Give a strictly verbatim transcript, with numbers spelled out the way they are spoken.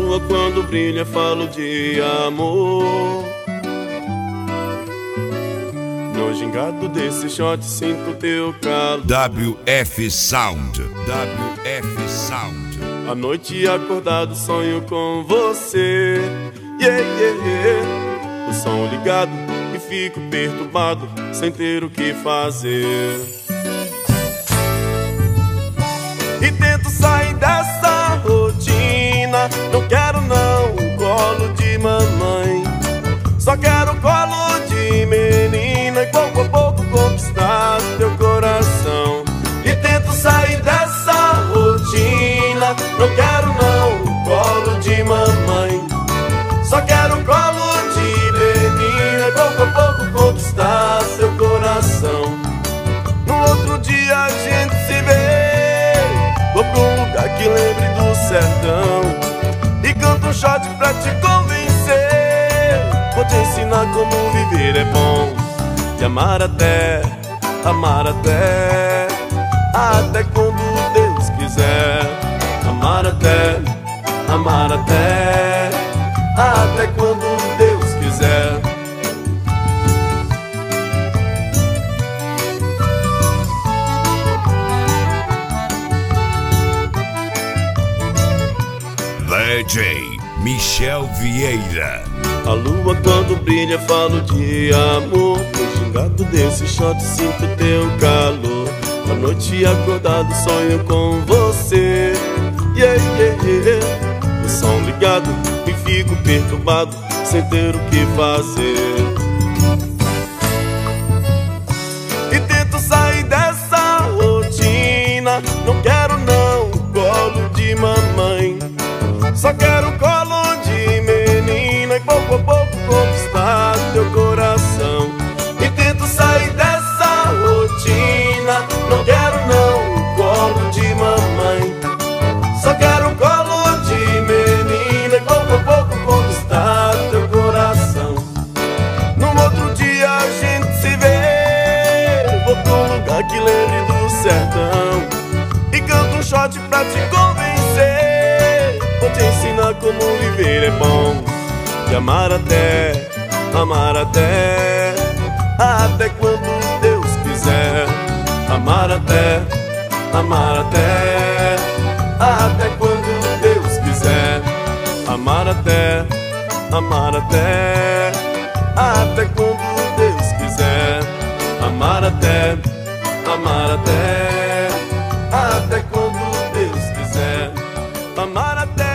lua quando brilha falo de amor. No gingado desse shot sinto teu calor. W F Sound, W F Sound. À noite acordado sonho com você, yeah, yeah, yeah. O som ligado e fico perturbado sem ter o que fazer. E tento sair dessa rotina. Não quero não um colo de mamãe, só quero um colo de menina e pouco a pouco conquistar teu coração. E tento sair dessa rotina. Não quero não um colo de mamãe, só quero um colo de menina e pouco a pouco conquistar seu coração. No outro dia a gente se vê, vou pra um lugar que lembre do sertão e canto um shot pra te convencer. Vou te ensinar como viver é bom, te amar até, amar até, até quando Deus quiser. Amar até, amar até, até quando Deus quiser. D J Michel Vieira. A lua quando brilha falo de amor. No gingado desse shot sinto teu calor. À noite acordado sonho com você, yeah, yeah, yeah. O som ligado e fico perturbado sem ter o que fazer. E tento sair dessa rotina. Não quero não um colo de mamãe, só quero um colo de menina e pouco a pouco conquistar teu coração. E tento sair dessa rotina. Não quero não um colo de mamãe, só quero um colo de menina e pouco a pouco conquistar teu coração. No outro dia a gente se vê, vou pra um lugar que lembre do sertão e canto um shot pra te convencer. Vou te ensinar como viver é bom, te amar até, amar até, até quando Deus quiser. Amar até, amar até, até quando Deus quiser. Amar até, amar até, até quando Deus quiser. Amar até, amar até, até quando Deus quiser. Amar até